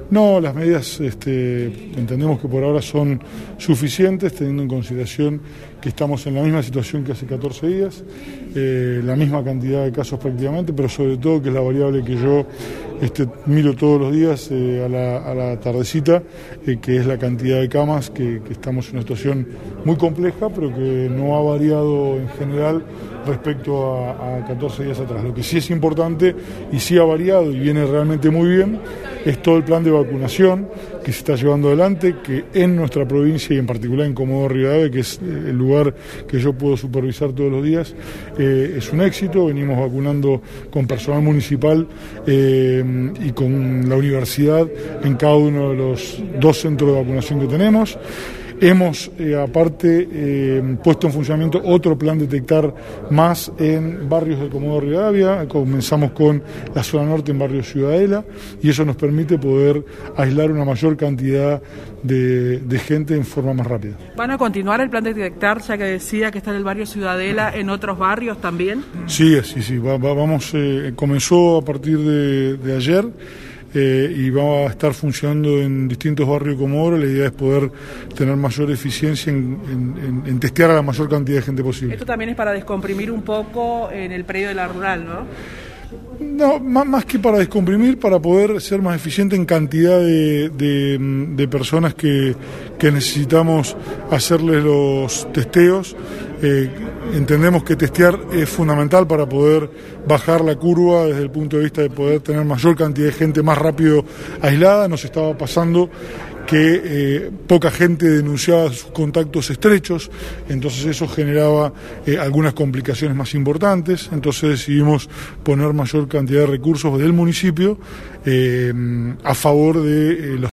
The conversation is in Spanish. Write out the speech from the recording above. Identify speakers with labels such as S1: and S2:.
S1: No, las medidas entendemos que por ahora son suficientes, teniendo en consideración que estamos en la misma situación que hace 14 días, la misma cantidad de casos prácticamente, pero sobre todo que es la variable que yo miro todos los días a la tardecita, que es la cantidad de camas, que estamos en una situación muy compleja, pero que no ha variado en general respecto a 14 días atrás. Lo que sí es importante y sí ha variado y viene realmente muy bien es todo el plan de vacunación que se está llevando adelante, que en nuestra provincia y en particular en Comodoro Rivadavia, que es el lugar que yo puedo supervisar todos los días, es un éxito. Venimos vacunando con personal municipal y con la universidad en cada uno de los 2 centros de vacunación que tenemos. Hemos, aparte, puesto en funcionamiento otro plan Detectar Más en barrios de Comodoro Rivadavia. Comenzamos con la zona norte en barrio Ciudadela y eso nos permite poder aislar una mayor cantidad de gente en forma más rápida.
S2: ¿Van a continuar el plan Detectar, ya que decía que está en el barrio Ciudadela, en otros barrios también?
S1: Sí. Vamos, comenzó a partir de ayer. Y va a estar funcionando en distintos barrios de Comodoro. La idea es poder tener mayor eficiencia en testear a la mayor cantidad de gente posible.
S2: Esto también es para descomprimir un poco en el predio de la rural, ¿no?
S1: No, más que para descomprimir, para poder ser más eficiente en cantidad de personas que necesitamos hacerles los testeos. Entendemos que testear es fundamental para poder bajar la curva desde el punto de vista de poder tener mayor cantidad de gente más rápido aislada. Nos estaba pasando que poca gente denunciaba sus contactos estrechos, entonces eso generaba algunas complicaciones más importantes. Entonces decidimos poner mayor cantidad de recursos del municipio a favor de los